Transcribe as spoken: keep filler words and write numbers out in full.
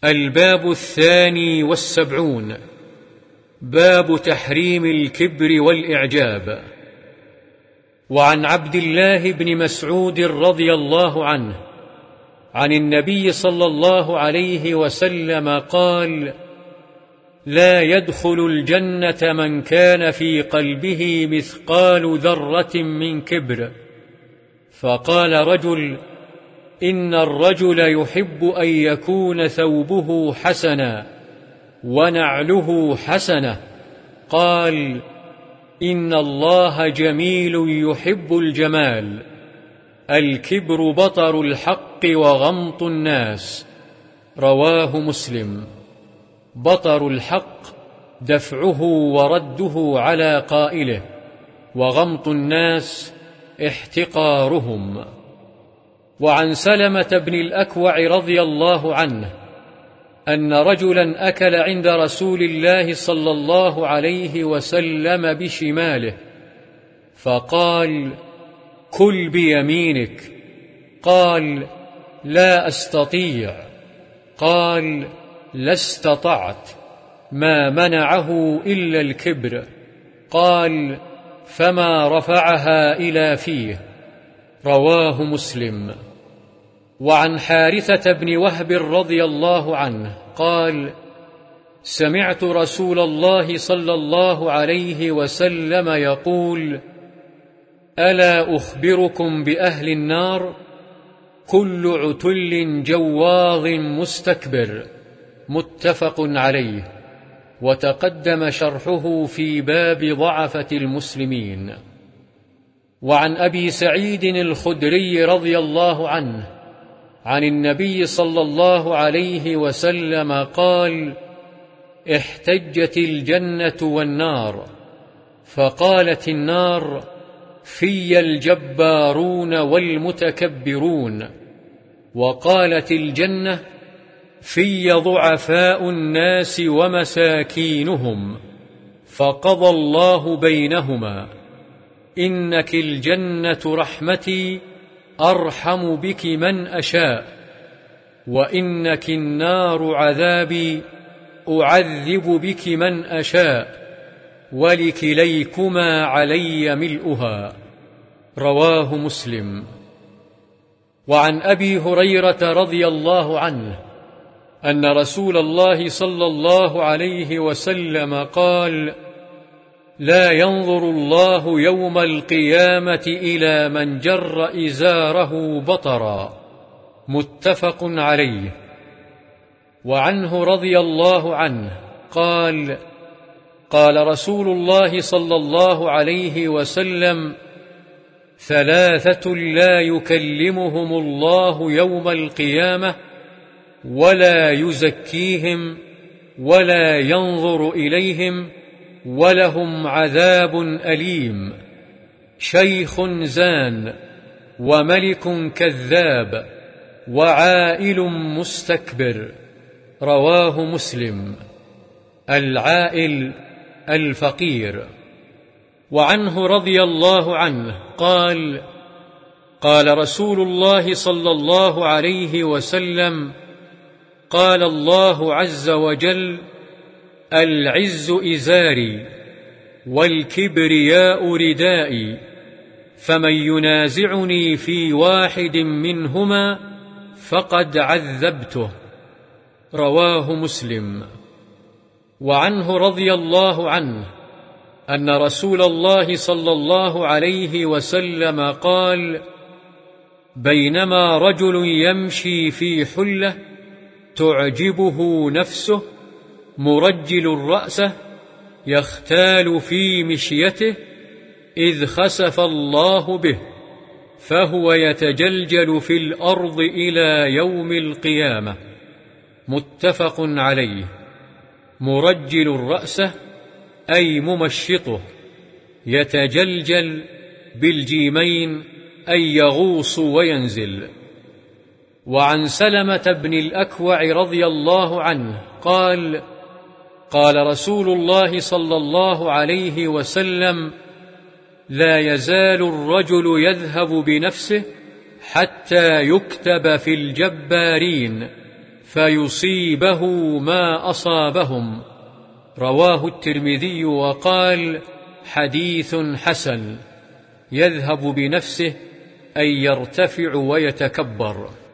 الباب الثاني والسبعون. باب تحريم الكبر والإعجاب. وعن عبد الله بن مسعود رضي الله عنه عن النبي صلى الله عليه وسلم قال: لا يدخل الجنة من كان في قلبه مثقال ذرة من كبر. فقال رجل: إن الرجل يحب أن يكون ثوبه حسنا ونعله حسنة. قال: إن الله جميل يحب الجمال. الكبر بطر الحق وغمط الناس. رواه مسلم. بطر الحق دفعه ورده على قائله، وغمط الناس احتقارهم. وعن سلمة بن الأكوع رضي الله عنه أن رجلا أكل عند رسول الله صلى الله عليه وسلم بشماله، فقال: كل بيمينك. قال: لا أستطيع. قال: لا استطعت. ما منعه إلا الكبر. قال: فما رفعها إلى فيه. رواه مسلم. وعن حارثة بن وهب رضي الله عنه قال: سمعت رسول الله صلى الله عليه وسلم يقول: ألا أخبركم بأهل النار؟ كل عتل جواظ مستكبر. متفق عليه، وتقدم شرحه في باب ضعفة المسلمين. وعن أبي سعيد الخدري رضي الله عنه عن النبي صلى الله عليه وسلم قال: احتجت الجنة والنار، فقالت النار: في الجبارون والمتكبرون. وقالت الجنة: في ضعفاء الناس ومساكينهم. فقضى الله بينهما: إنك الجنة رحمتي أرحم بك من أشاء، وإنك النار عذابي أعذب بك من أشاء، ولكليكما علي ملؤها. رواه مسلم. وعن أبي هريرة رضي الله عنه أن رسول الله صلى الله عليه وسلم قال: لا ينظر الله يوم القيامة إلى من جر إزاره بطرا. متفق عليه. وعنه رضي الله عنه قال: قال رسول الله صلى الله عليه وسلم: ثلاثة لا يكلمهم الله يوم القيامة ولا يزكيهم ولا ينظر إليهم ولهم عذاب أليم: شيخ زان، وملك كذاب، وعائل مستكبر. رواه مسلم. العائل الفقير. وعنه رضي الله عنه قال: قال رسول الله صلى الله عليه وسلم: قال الله عز وجل: العز إزاري والكبرياء ردائي، فمن ينازعني في واحد منهما فقد عذبته. رواه مسلم. وعنه رضي الله عنه أن رسول الله صلى الله عليه وسلم قال: بينما رجل يمشي في حلة تعجبه نفسه مرجل الرأس يختال في مشيته، إذ خسف الله به، فهو يتجلجل في الأرض إلى يوم القيامة. متفق عليه. مرجل الرأس أي ممشطه، يتجلجل بالجيمين أي يغوص وينزل. وعن سلمة بن الأكوع رضي الله عنه قال: قال رسول الله صلى الله عليه وسلم: لا يزال الرجل يذهب بنفسه حتى يكتب في الجبارين، فيصيبه ما أصابهم. رواه الترمذي وقال: حديث حسن. يذهب بنفسه أن يرتفع ويتكبر.